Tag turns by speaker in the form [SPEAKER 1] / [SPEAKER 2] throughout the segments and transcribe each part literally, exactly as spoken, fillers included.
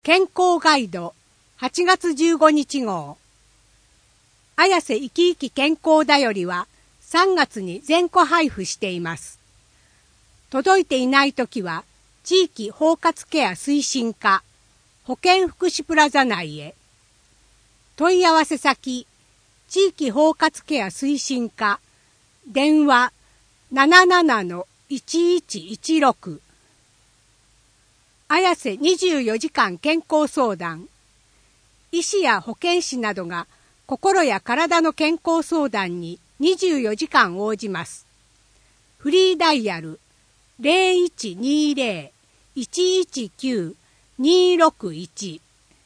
[SPEAKER 1] 健康ガイドはちがつじゅうごにち号。綾瀬いきいき健康だよりはさんがつに全個配布しています。届いていないときは地域包括ケア推進課保健福祉プラザ内へ。問い合わせ先地域包括ケア推進課電話 ななななのいちいちいちろく。綾瀬にじゅうよじかん健康相談。医師や保健師などが心や体の健康相談ににじゅうよじかん応じます。フリーダイヤル ゼロいちにゼロ いちいちきゅう にろくいち。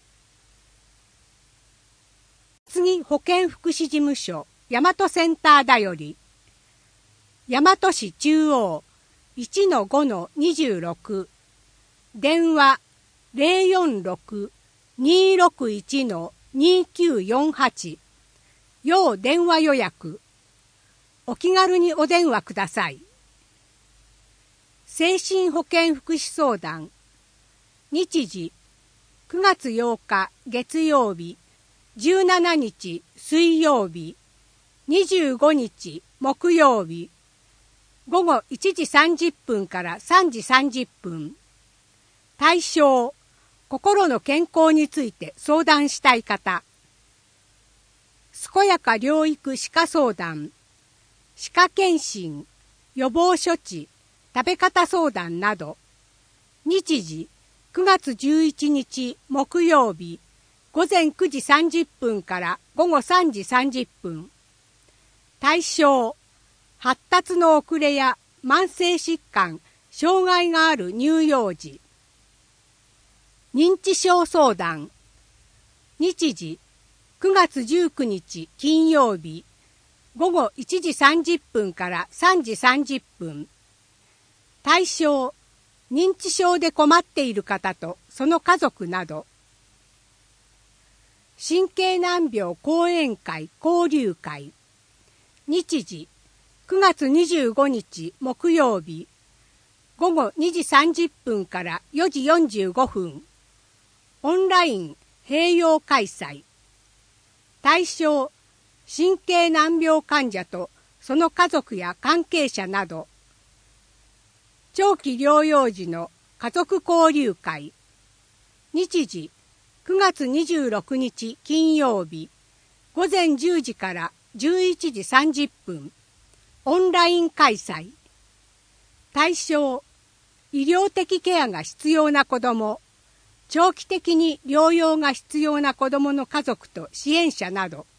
[SPEAKER 1] 次保健福祉事務所大和センターだより。大和市中央 いちのごのにじゅうろく。電話 ゼロよんろく にろくいちのにきゅうよんはち。要電話予約。お気軽にお電話ください。精神保健福祉相談。日時くがつようか月曜日、じゅうしちにち水曜日、にじゅうごにち木曜日、ごごいちじさんじゅっぷんからさんじさんじゅっぷん。対象、心の健康について相談したい方。健やか療育歯科相談、歯科検診、予防処置、食べ方相談など。日時、くがつじゅういちにち木曜日、ごぜんくじさんじゅっぷんからごごさんじさんじゅっぷん。対象、発達の遅れや慢性疾患、障害がある乳幼児。認知症相談。日時、くがつじゅうくにち金曜日、ごごいちじさんじゅっぷんからさんじさんじゅっぷん。対象、認知症で困っている方とその家族など。神経難病講演会交流会。日時、くがつにじゅうごにち木曜日、ごごにじさんじゅっぷんからよじよんじゅうごふん。オンライン併用開催。対象、神経難病患者とその家族や関係者など。長期療養時の家族交流会。日時、くがつにじゅうろくにち金曜日、ごぜんじゅうじからじゅういちじさんじゅっぷん。オンライン開催。対象、医療的ケアが必要な子ども、長期的に療養が必要な子どもの家族と支援者など。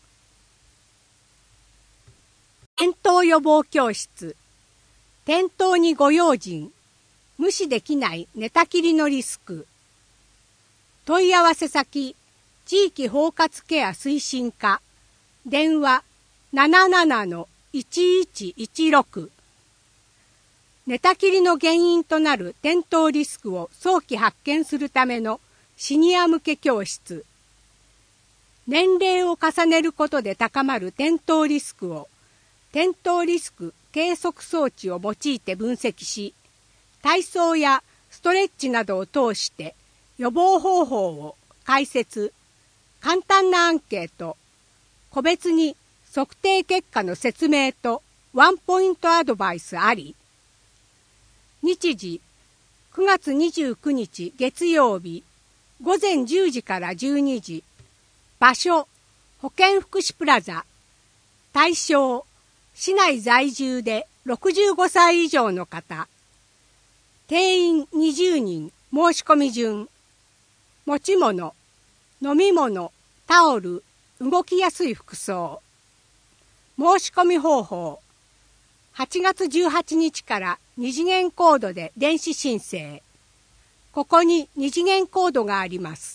[SPEAKER 1] 転倒予防教室。転倒にご用心。無視できない寝たきりのリスク。問い合わせ先、地域包括ケア推進課。電話 ななななのいちいちいちろく。寝たきりの原因となる転倒リスクを早期発見するためのシニア向け教室。年齢を重ねることで高まる転倒リスクを転倒リスク計測装置を用いて分析し、体操やストレッチなどを通して予防方法を解説、簡単なアンケート、個別に測定結果の説明とワンポイントアドバイスあり。日時、くがつにじゅうくにち月曜日、ごぜんじゅうじからじゅうにじ。場所、保健福祉プラザ。対象、市内在住でろくじゅうごさい以上の方。定員にじゅうにん、申し込み順。持ち物、飲み物、タオル、動きやすい服装。申し込み方法。はちがつじゅうはちにちから二次元コードで電子申請。ここに二次元コードがあります。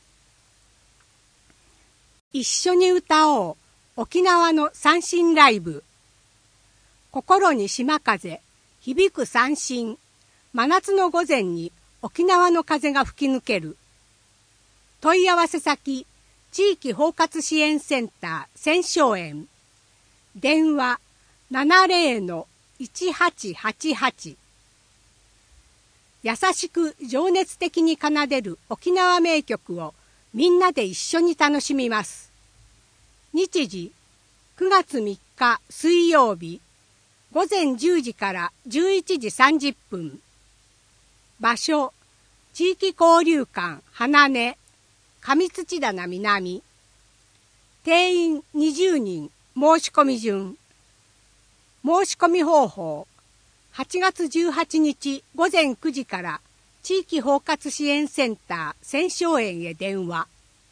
[SPEAKER 1] 一緒に歌おう。沖縄の三線ライブ。心に島風、響く三線。真夏の午前に沖縄の風が吹き抜ける。問い合わせ先、地域包括支援センター千松園。電話 ななゼロのいちはちはちはち。 優しく情熱的に奏でる沖縄名曲をみんなで一緒に楽しみます。日時くがつみっか水曜日ごぜんじゅうじからじゅういちじさんじゅっぷん。場所地域交流館花根上土棚南。定員にじゅうにん。申し込み順。申し込み方法はちがつじゅうはちにちごぜんくじから地域包括支援センター千昌園へ電話。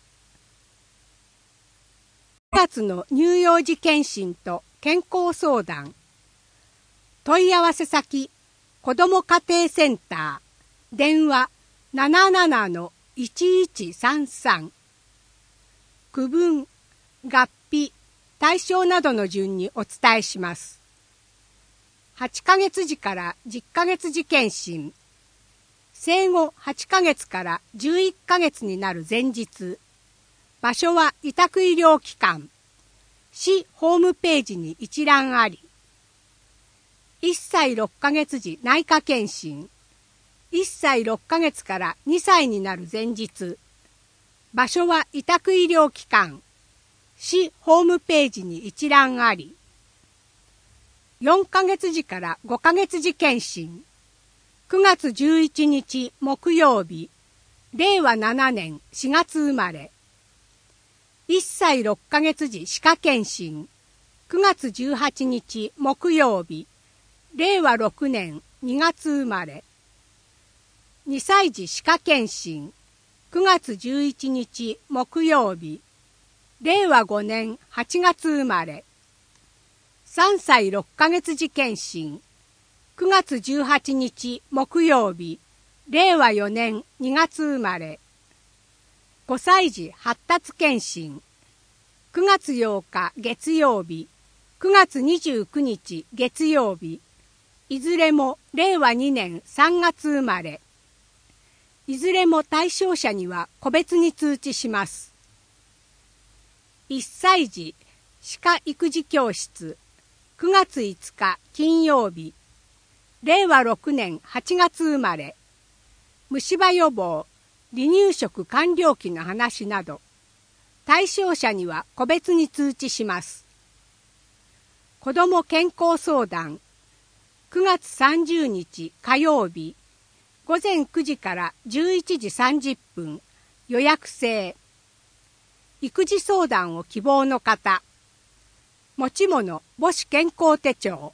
[SPEAKER 1] くがつの乳幼児検診と健康相談。問い合わせ先子ども家庭センター電話 ななななのいちいちさんさん。区分、学費、対象などの順にお伝えします。はちかげつじからじゅっかげつじ検診。生後はちかげつからじゅういっかげつになる前日。場所は委託医療機関。市ホームページに一覧あり。いっさいろっかげつ時内科検診。いっさいろっかげつからにさいになる前日。場所は委託医療機関。市ホームページに一覧あり。よんかげつ時からごかげつ時検診。くがつじゅういちにち木曜日。れいわななねんしがつ生まれ。いっさいろっかげつ時歯科検診。くがつじゅうはちにち木曜日。れいわろくねんにがつ生まれ。にさい児歯科検診。くがつじゅういちにち木曜日。れいわごねんはちがつ生まれ。さんさいろっかげつ時検診。くがつじゅうはちにち木曜日。れいわよねんにがつ生まれ。ごさい児発達検診。くがつようか月曜日。くがつにじゅうくにち月曜日。いずれもれいわにねんさんがつ生まれ。いずれも対象者には個別に通知します。いっさい児歯科育児教室。くがついつか金曜日。れいわろくねんはちがつ生まれ。虫歯予防、離乳食完了期の話など、対象者には個別に通知します。子ども健康相談。くがつさんじゅうにち火曜日。ごぜんくじからじゅういちじさんじゅっぷん。予約制。育児相談を希望の方。持ち物母子健康手帳。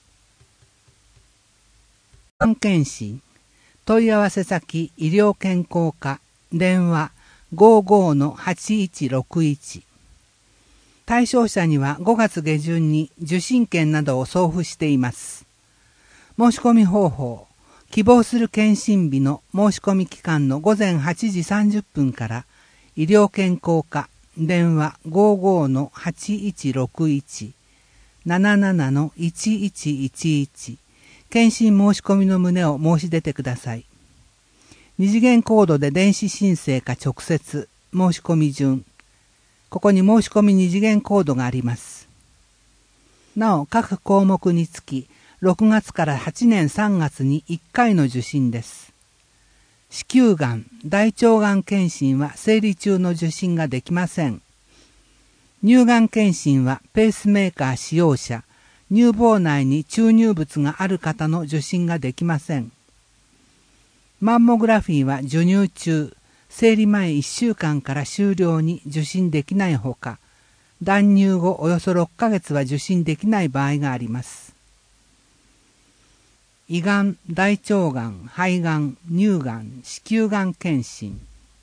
[SPEAKER 2] 検診問い合わせ先医療健康課電話 ごじゅうごのはちいちろくいち。対象者にはごがつげじゅんに受診券などを送付しています。申し込み方法。希望する検診日の申し込み期間のごぜんはちじさんじゅっぷんから医療健康課電話 ごじゅうごのはちいちろくいち ななななのいちいちいちいち検診申し込みの旨を申し出てください。二次元コードで電子申請か直接申し込み順。ここに申し込み二次元コードがあります。なお各項目につきろくがつからはちねんさんがつにいっかいの受診です。子宮がん、大腸がん検診は生理中の受診ができません。乳がん検診はペースメーカー使用者、乳房内に注入物がある方の受診ができません。マンモグラフィーは授乳中、生理前いっしゅうかんから終了に受診できないほか、断乳後およそろっかげつは受診できない場合があります。胃がん、大腸がん、肺がん、乳がん、子宮がん検診。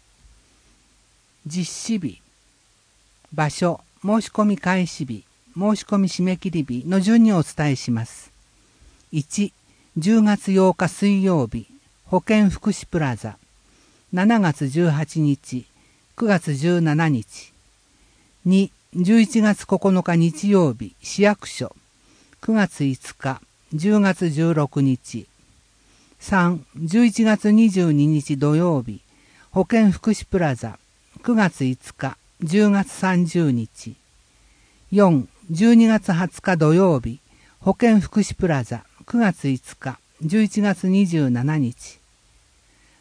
[SPEAKER 2] 実施日、場所、申し込み開始日、申し込み締め切り日の順にお伝えします。いち、じゅうがつようか水曜日、保健福祉プラザ。しちがつじゅうはちにち、くがつじゅうしちにち。に、じゅういちがつここのか日曜日、市役所。くがついつか、じゅうがつじゅうろくにち。さん、じゅういちがつにじゅうににち土曜日、保健福祉プラザ。くがついつか、じゅうがつさんじゅうにち。よん、じゅうにがつはつか土曜日、保健福祉プラザ。くがついつか、じゅういちがつにじゅうしちにち。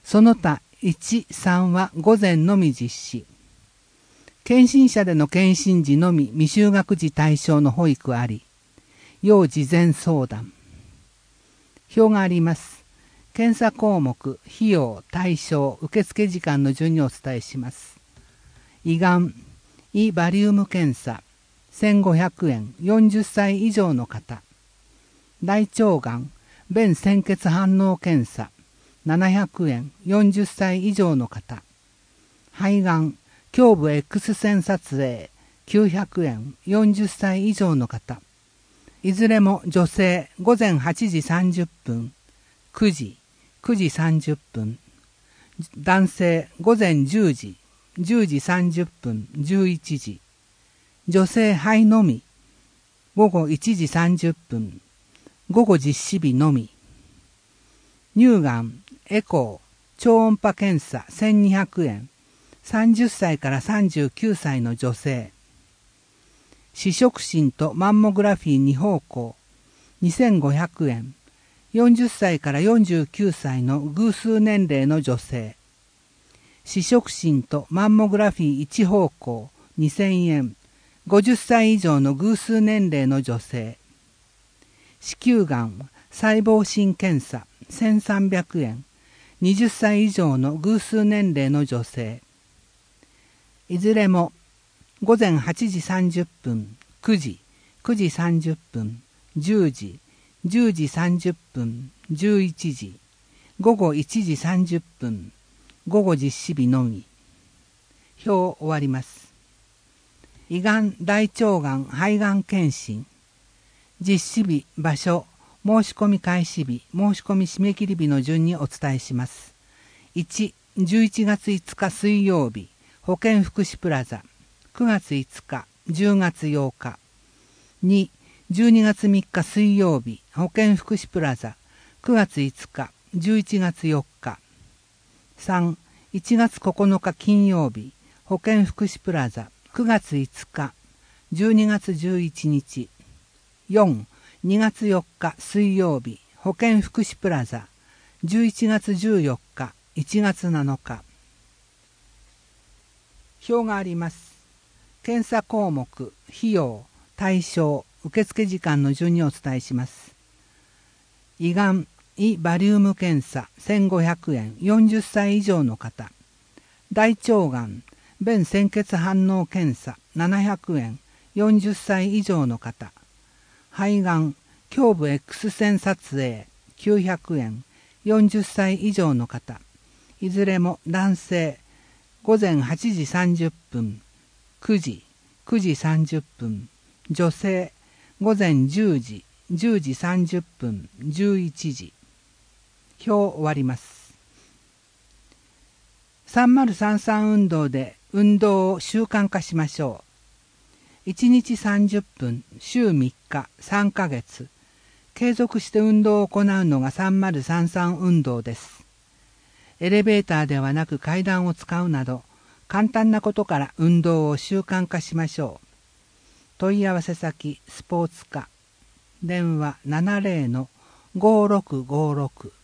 [SPEAKER 2] その他いち、さんは午前のみ実施。検診者での検診時のみ未就学児対象の保育あり、要事前相談。表があります。検査項目、費用、対象、受付時間の順にお伝えします。胃がん、胃バリウム検査、せんごひゃくえん、よんじゅっさい以上の方。大腸がん、便潜血反応検査、ななひゃくえん、よんじゅっさい以上の方。肺がん、胸部 X 線撮影、きゅうひゃくえん、よんじゅっさい以上の方。いずれも女性、ごぜんはちじさんじゅっぷん、くじ、くじさんじゅっぷん。男性、ごぜんじゅうじ、じゅうじさんじゅっぷん、じゅういちじ。女性肺のみ、ごごいちじさんじゅっぷん、午後実施日のみ。乳がん、エコー、超音波検査せんにひゃくえん、さんじゅっさいからさんじゅうきゅうさいの女性。視触診とマンモグラフィーに方向、にせんごひゃくえん、よんじゅっさいからよんじゅうきゅうさいの偶数年齢の女性。視触診とマンモグラフィーいち方向、にせんえん、ごじゅっさい以上の偶数年齢の女性。子宮がん、細胞診検査せんさんびゃくえん、はたち以上の偶数年齢の女性。いずれもごぜんはちじさんじゅっぷん、くじ、くじさんじゅっぷん、じゅうじ、じゅうじさんじゅっぷん、じゅういちじ、午後いちじさんじゅっぷん、午後実施日のみ。表終わります。胃がん、大腸がん、肺がん検診。実施日、場所、申し込み開始日、申し込み締め切り日の順にお伝えします。いち、じゅういちがついつか水曜日、保健福祉プラザ。くがついつか、じゅうがつようか。に、じゅうにがつみっか水曜日、保健福祉プラザ。くがついつか、じゅういちがつよっか。さん、いちがつここのか金曜日、保健福祉プラザ。くがついつか、じゅうにがつじゅういちにち。よん、にがつよっか水曜日、保健福祉プラザ。じゅういちがつじゅうよっか、いちがつなのか。表があります。検査項目、費用、対象、受付時間の順にお伝えします。胃がん、胃バリウム検査せんごひゃくえん、よんじゅっさい以上の方。大腸がん、便潜血反応検査ななひゃくえん、よんじゅっさい以上の方。肺がん、胸部 X 線撮影きゅうひゃくえん、よんじゅっさい以上の方。いずれも男性、ごぜんはちじさんじゅっぷん、くじ、くじさんじゅっぷん。女性、ごぜんじゅうじ、じゅうじさんじゅっぷん、じゅういちじ。表終わります。さんまるさんさん運動で運動を習慣化しましょう。いちにちさんじゅっぷん、週みっか、さんかげつ。継続して運動を行うのがさんまるさんさん運動です。エレベーターではなく階段を使うなど、簡単なことから運動を習慣化しましょう。問い合わせ先、スポーツ課。電話 ななぜろのごろくごろく。